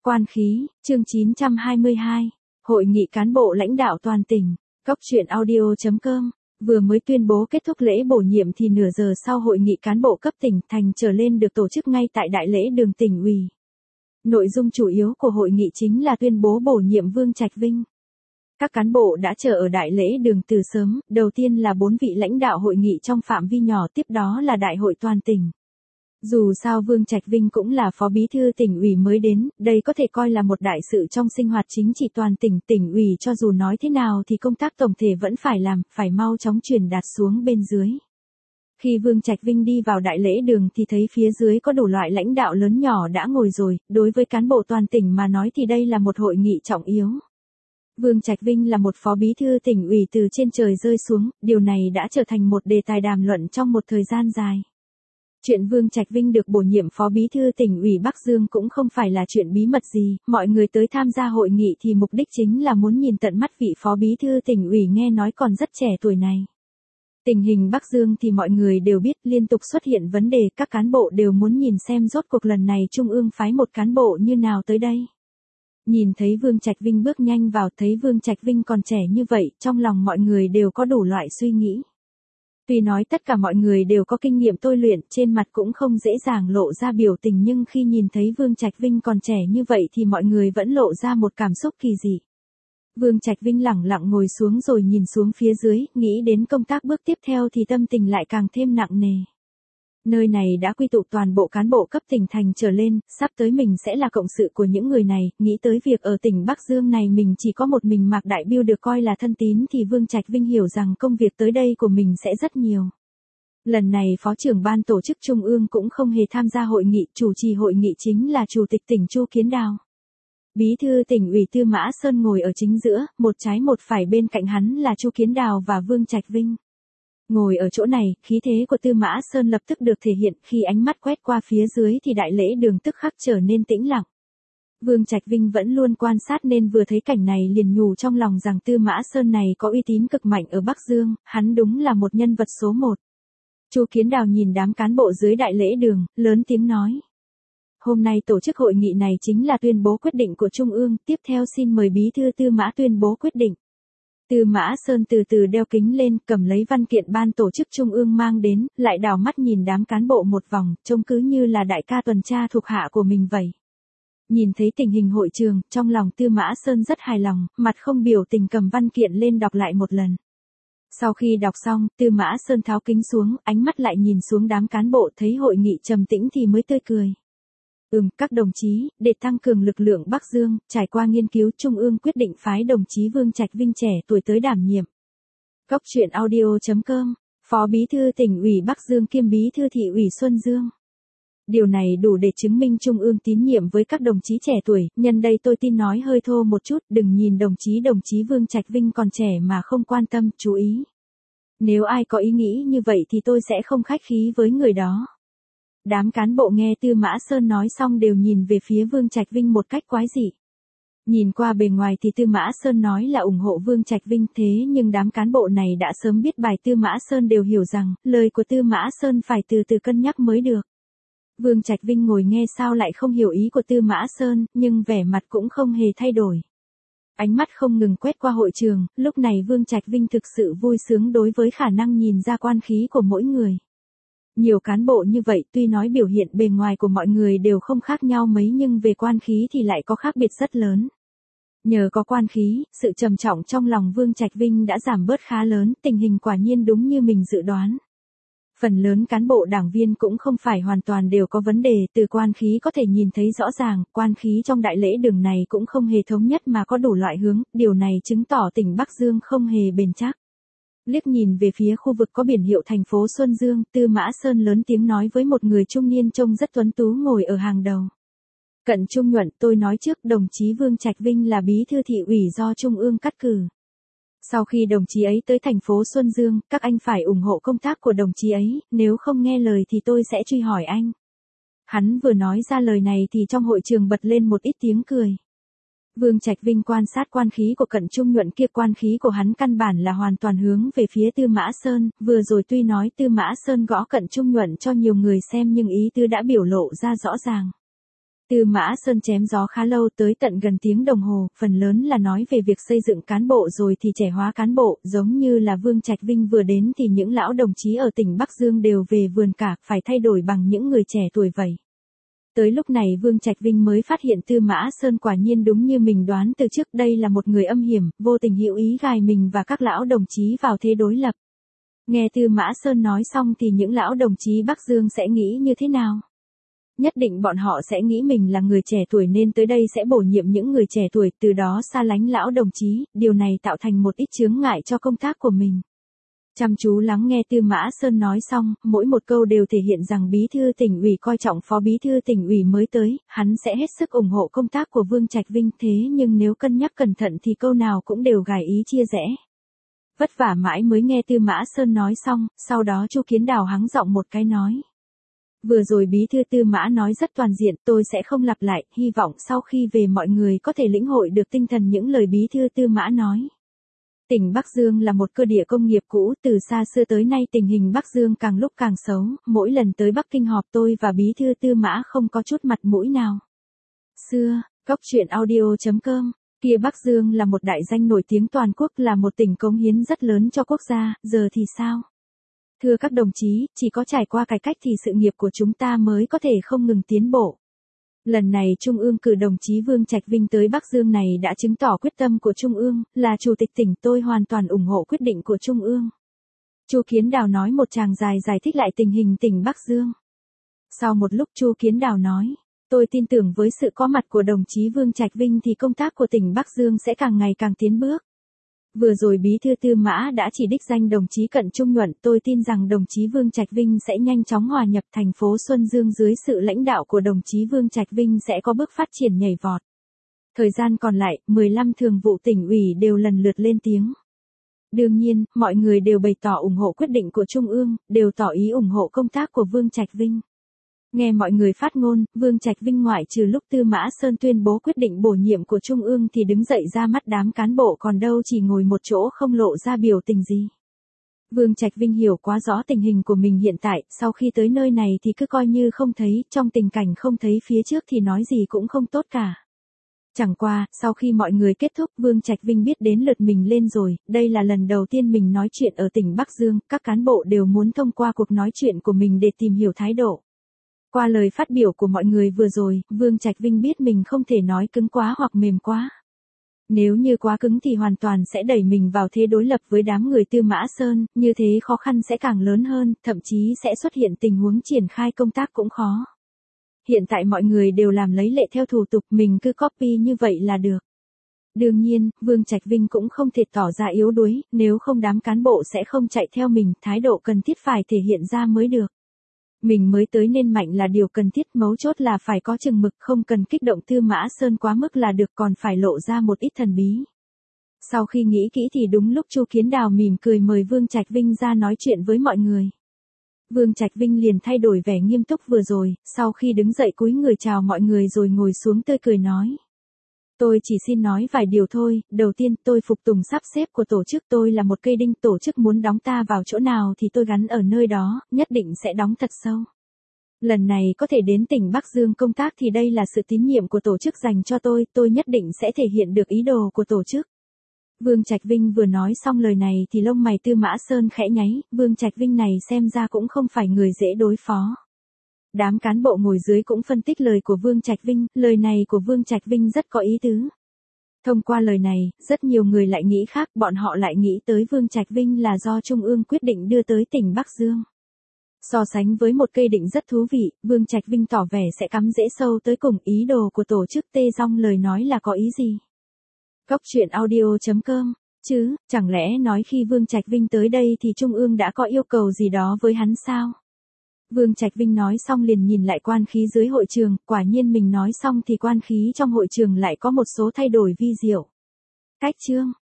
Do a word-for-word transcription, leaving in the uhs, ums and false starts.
Quan khí, chương chín trăm hai mươi hai. Hội nghị cán bộ lãnh đạo toàn tỉnh. Cốc truyện audio chấm com. Vừa mới tuyên bố kết thúc lễ bổ nhiệm thì nửa giờ sau hội nghị cán bộ cấp tỉnh thành trở lên được tổ chức ngay tại đại lễ đường tỉnh ủy. Nội dung chủ yếu của hội nghị chính là tuyên bố bổ nhiệm Vương Trạch Vinh. Các cán bộ đã chờ ở đại lễ đường từ sớm, đầu tiên là bốn vị lãnh đạo hội nghị trong phạm vi nhỏ, tiếp đó là đại hội toàn tỉnh. Dù sao Vương Trạch Vinh cũng là phó bí thư tỉnh ủy mới đến, đây có thể coi là một đại sự trong sinh hoạt chính trị toàn tỉnh. Tỉnh ủy cho dù nói thế nào thì công tác tổng thể vẫn phải làm, phải mau chóng truyền đạt xuống bên dưới. Khi Vương Trạch Vinh đi vào đại lễ đường thì thấy phía dưới có đủ loại lãnh đạo lớn nhỏ đã ngồi rồi, đối với cán bộ toàn tỉnh mà nói thì đây là một hội nghị trọng yếu. Vương Trạch Vinh là một phó bí thư tỉnh ủy từ trên trời rơi xuống, điều này đã trở thành một đề tài đàm luận trong một thời gian dài. Chuyện Vương Trạch Vinh được bổ nhiệm phó bí thư tỉnh ủy Bắc Dương cũng không phải là chuyện bí mật gì, mọi người tới tham gia hội nghị thì mục đích chính là muốn nhìn tận mắt vị phó bí thư tỉnh ủy nghe nói còn rất trẻ tuổi này. Tình hình Bắc Dương thì mọi người đều biết, liên tục xuất hiện vấn đề, các cán bộ đều muốn nhìn xem rốt cuộc lần này Trung ương phái một cán bộ như nào tới đây. Nhìn thấy Vương Trạch Vinh bước nhanh vào, thấy Vương Trạch Vinh còn trẻ như vậy, trong lòng mọi người đều có đủ loại suy nghĩ. Tuy nói tất cả mọi người đều có kinh nghiệm tôi luyện, trên mặt cũng không dễ dàng lộ ra biểu tình, nhưng khi nhìn thấy Vương Trạch Vinh còn trẻ như vậy thì mọi người vẫn lộ ra một cảm xúc kỳ dị. Vương Trạch Vinh lẳng lặng ngồi xuống rồi nhìn xuống phía dưới, nghĩ đến công tác bước tiếp theo thì tâm tình lại càng thêm nặng nề. Nơi này đã quy tụ toàn bộ cán bộ cấp tỉnh thành trở lên, sắp tới mình sẽ là cộng sự của những người này, nghĩ tới việc ở tỉnh Bắc Dương này mình chỉ có một mình Mạc Đại Biêu được coi là thân tín thì Vương Trạch Vinh hiểu rằng công việc tới đây của mình sẽ rất nhiều. Lần này Phó trưởng ban tổ chức Trung ương cũng không hề tham gia hội nghị, chủ trì hội nghị chính là Chủ tịch tỉnh Chu Kiến Đào. Bí thư tỉnh ủy Tư Mã Sơn ngồi ở chính giữa, một trái một phải bên cạnh hắn là Chu Kiến Đào và Vương Trạch Vinh. Ngồi ở chỗ này, khí thế của Tư Mã Sơn lập tức được thể hiện, khi ánh mắt quét qua phía dưới thì đại lễ đường tức khắc trở nên tĩnh lặng. Vương Trạch Vinh vẫn luôn quan sát nên vừa thấy cảnh này liền nhủ trong lòng rằng Tư Mã Sơn này có uy tín cực mạnh ở Bắc Dương, hắn đúng là một nhân vật số một. Chu Kiến Đào nhìn đám cán bộ dưới đại lễ đường, lớn tiếng nói. Hôm nay tổ chức hội nghị này chính là tuyên bố quyết định của Trung ương, tiếp theo xin mời Bí thư Tư Mã tuyên bố quyết định. Tư Mã Sơn từ từ đeo kính lên, cầm lấy văn kiện ban tổ chức Trung ương mang đến, lại đảo mắt nhìn đám cán bộ một vòng, trông cứ như là đại ca tuần tra thuộc hạ của mình vậy. Nhìn thấy tình hình hội trường, trong lòng Tư Mã Sơn rất hài lòng, mặt không biểu tình cầm văn kiện lên đọc lại một lần. Sau khi đọc xong, Tư Mã Sơn tháo kính xuống, ánh mắt lại nhìn xuống đám cán bộ, thấy hội nghị trầm tĩnh thì mới tươi cười. Ừm, các đồng chí, để tăng cường lực lượng Bắc Dương, trải qua nghiên cứu Trung ương quyết định phái đồng chí Vương Trạch Vinh trẻ tuổi tới đảm nhiệm. Cốc truyện audio chấm com, Phó Bí thư tỉnh ủy Bắc Dương kiêm Bí thư thị ủy Xuân Dương. Điều này đủ để chứng minh Trung ương tín nhiệm với các đồng chí trẻ tuổi, nhân đây tôi tin nói hơi thô một chút, đừng nhìn đồng chí đồng chí Vương Trạch Vinh còn trẻ mà không quan tâm, chú ý. Nếu ai có ý nghĩ như vậy thì tôi sẽ không khách khí với người đó. Đám cán bộ nghe Tư Mã Sơn nói xong đều nhìn về phía Vương Trạch Vinh một cách quái dị. Nhìn qua bề ngoài thì Tư Mã Sơn nói là ủng hộ Vương Trạch Vinh, thế nhưng đám cán bộ này đã sớm biết bài Tư Mã Sơn đều hiểu rằng, lời của Tư Mã Sơn phải từ từ cân nhắc mới được. Vương Trạch Vinh ngồi nghe sao lại không hiểu ý của Tư Mã Sơn, nhưng vẻ mặt cũng không hề thay đổi. Ánh mắt không ngừng quét qua hội trường, lúc này Vương Trạch Vinh thực sự vui sướng đối với khả năng nhìn ra quan khí của mỗi người. Nhiều cán bộ như vậy tuy nói biểu hiện bề ngoài của mọi người đều không khác nhau mấy nhưng về quan khí thì lại có khác biệt rất lớn. Nhờ có quan khí, sự trầm trọng trong lòng Vương Trạch Vinh đã giảm bớt khá lớn, tình hình quả nhiên đúng như mình dự đoán. Phần lớn cán bộ đảng viên cũng không phải hoàn toàn đều có vấn đề, từ quan khí có thể nhìn thấy rõ ràng, quan khí trong đại lễ đường này cũng không hề thống nhất mà có đủ loại hướng, điều này chứng tỏ tỉnh Bắc Dương không hề bền chắc. Liếc nhìn về phía khu vực có biển hiệu thành phố Xuân Dương, Tư Mã Sơn lớn tiếng nói với một người trung niên trông rất tuấn tú ngồi ở hàng đầu. Cận Trung Nhuận, tôi nói trước, đồng chí Vương Trạch Vinh là bí thư thị ủy do Trung ương cắt cử. Sau khi đồng chí ấy tới thành phố Xuân Dương, các anh phải ủng hộ công tác của đồng chí ấy, nếu không nghe lời thì tôi sẽ truy hỏi anh. Hắn vừa nói ra lời này thì trong hội trường bật lên một ít tiếng cười. Vương Trạch Vinh quan sát quan khí của Cận Trung Nhuận kia, quan khí của hắn căn bản là hoàn toàn hướng về phía Tư Mã Sơn, vừa rồi tuy nói Tư Mã Sơn gõ Cận Trung Nhuận cho nhiều người xem nhưng ý tứ đã biểu lộ ra rõ ràng. Tư Mã Sơn chém gió khá lâu, tới tận gần tiếng đồng hồ, phần lớn là nói về việc xây dựng cán bộ rồi thì trẻ hóa cán bộ, giống như là Vương Trạch Vinh vừa đến thì những lão đồng chí ở tỉnh Bắc Dương đều về vườn cả, phải thay đổi bằng những người trẻ tuổi vậy. Tới lúc này Vương Trạch Vinh mới phát hiện Tư Mã Sơn quả nhiên đúng như mình đoán từ trước, đây là một người âm hiểm, vô tình hữu ý gài mình và các lão đồng chí vào thế đối lập. Nghe Tư Mã Sơn nói xong thì những lão đồng chí Bắc Dương sẽ nghĩ như thế nào? Nhất định bọn họ sẽ nghĩ mình là người trẻ tuổi nên tới đây sẽ bổ nhiệm những người trẻ tuổi, từ đó xa lánh lão đồng chí, điều này tạo thành một ít chướng ngại cho công tác của mình. Chăm chú lắng nghe Tư Mã Sơn nói xong, mỗi một câu đều thể hiện rằng bí thư tỉnh ủy coi trọng phó bí thư tỉnh ủy mới tới, hắn sẽ hết sức ủng hộ công tác của Vương Trạch Vinh, thế nhưng nếu cân nhắc cẩn thận thì câu nào cũng đều gài ý chia rẽ. Vất vả mãi mới nghe Tư Mã Sơn nói xong, sau đó Chu Kiến Đào hắng giọng một cái nói. Vừa rồi bí thư Tư Mã nói rất toàn diện, tôi sẽ không lặp lại, hy vọng sau khi về mọi người có thể lĩnh hội được tinh thần những lời bí thư Tư Mã nói. Tỉnh Bắc Dương là một cơ địa công nghiệp cũ, từ xa xưa tới nay tình hình Bắc Dương càng lúc càng xấu, mỗi lần tới Bắc Kinh họp tôi và bí thư Tư Mã không có chút mặt mũi nào. Xưa, Cốc truyện audio chấm com, kia Bắc Dương là một đại danh nổi tiếng toàn quốc, là một tỉnh cống hiến rất lớn cho quốc gia, giờ thì sao? Thưa các đồng chí, chỉ có trải qua cải cách thì sự nghiệp của chúng ta mới có thể không ngừng tiến bộ. Lần này Trung ương cử đồng chí Vương Trạch Vinh tới Bắc Dương này đã chứng tỏ quyết tâm của Trung ương, là chủ tịch tỉnh tôi hoàn toàn ủng hộ quyết định của Trung ương. Chu Kiến Đào nói một tràng dài giải thích lại tình hình tỉnh Bắc Dương. Sau một lúc Chu Kiến Đào nói, tôi tin tưởng với sự có mặt của đồng chí Vương Trạch Vinh thì công tác của tỉnh Bắc Dương sẽ càng ngày càng tiến bước. Vừa rồi bí thư Tư Mã đã chỉ đích danh đồng chí Cận Trung Nhuận, tôi tin rằng đồng chí Vương Trạch Vinh sẽ nhanh chóng hòa nhập thành phố Xuân Dương, dưới sự lãnh đạo của đồng chí Vương Trạch Vinh sẽ có bước phát triển nhảy vọt. Thời gian còn lại, mười lăm thường vụ tỉnh ủy đều lần lượt lên tiếng. Đương nhiên, mọi người đều bày tỏ ủng hộ quyết định của Trung ương, đều tỏ ý ủng hộ công tác của Vương Trạch Vinh. Nghe mọi người phát ngôn, Vương Trạch Vinh ngoại trừ lúc Tư Mã Sơn tuyên bố quyết định bổ nhiệm của Trung ương thì đứng dậy ra mắt đám cán bộ, còn đâu chỉ ngồi một chỗ không lộ ra biểu tình gì. Vương Trạch Vinh hiểu quá rõ tình hình của mình hiện tại, sau khi tới nơi này thì cứ coi như không thấy, trong tình cảnh không thấy phía trước thì nói gì cũng không tốt cả. Chẳng qua, sau khi mọi người kết thúc, Vương Trạch Vinh biết đến lượt mình lên rồi, đây là lần đầu tiên mình nói chuyện ở tỉnh Bắc Dương, các cán bộ đều muốn thông qua cuộc nói chuyện của mình để tìm hiểu thái độ. Qua lời phát biểu của mọi người vừa rồi, Vương Trạch Vinh biết mình không thể nói cứng quá hoặc mềm quá. Nếu như quá cứng thì hoàn toàn sẽ đẩy mình vào thế đối lập với đám người Tư Mã Sơn, như thế khó khăn sẽ càng lớn hơn, thậm chí sẽ xuất hiện tình huống triển khai công tác cũng khó. Hiện tại mọi người đều làm lấy lệ theo thủ tục, mình cứ copy như vậy là được. Đương nhiên, Vương Trạch Vinh cũng không thể tỏ ra yếu đuối, nếu không đám cán bộ sẽ không chạy theo mình, thái độ cần thiết phải thể hiện ra mới được. Mình mới tới nên mạnh là điều cần thiết, mấu chốt là phải có chừng mực, không cần kích động Tư Mã Sơn quá mức là được, còn phải lộ ra một ít thần bí. Sau khi nghĩ kỹ thì đúng lúc Chu Kiến Đào mỉm cười mời Vương Trạch Vinh ra nói chuyện với mọi người. Vương Trạch Vinh liền thay đổi vẻ nghiêm túc vừa rồi, sau khi đứng dậy cúi người chào mọi người rồi ngồi xuống tươi cười nói. Tôi chỉ xin nói vài điều thôi, đầu tiên tôi phục tùng sắp xếp của tổ chức, tôi là một cây đinh, tổ chức muốn đóng ta vào chỗ nào thì tôi gắn ở nơi đó, nhất định sẽ đóng thật sâu. Lần này có thể đến tỉnh Bắc Dương công tác thì đây là sự tín nhiệm của tổ chức dành cho tôi, tôi nhất định sẽ thể hiện được ý đồ của tổ chức. Vương Trạch Vinh vừa nói xong lời này thì lông mày Tư Mã Sơn khẽ nháy, Vương Trạch Vinh này xem ra cũng không phải người dễ đối phó. Đám cán bộ ngồi dưới cũng phân tích lời của Vương Trạch Vinh, lời này của Vương Trạch Vinh rất có ý tứ. Thông qua lời này, rất nhiều người lại nghĩ khác, bọn họ lại nghĩ tới Vương Trạch Vinh là do Trung ương quyết định đưa tới tỉnh Bắc Dương. So sánh với một cây định rất thú vị, Vương Trạch Vinh tỏ vẻ sẽ cắm rễ sâu tới cùng, ý đồ của tổ chức Tê Dong lời nói là có ý gì? Cốc truyện audio chấm com, chứ, chẳng lẽ nói khi Vương Trạch Vinh tới đây thì Trung ương đã có yêu cầu gì đó với hắn sao? Vương Trạch Vinh nói xong liền nhìn lại quan khí dưới hội trường, quả nhiên mình nói xong thì quan khí trong hội trường lại có một số thay đổi vi diệu. Cách chương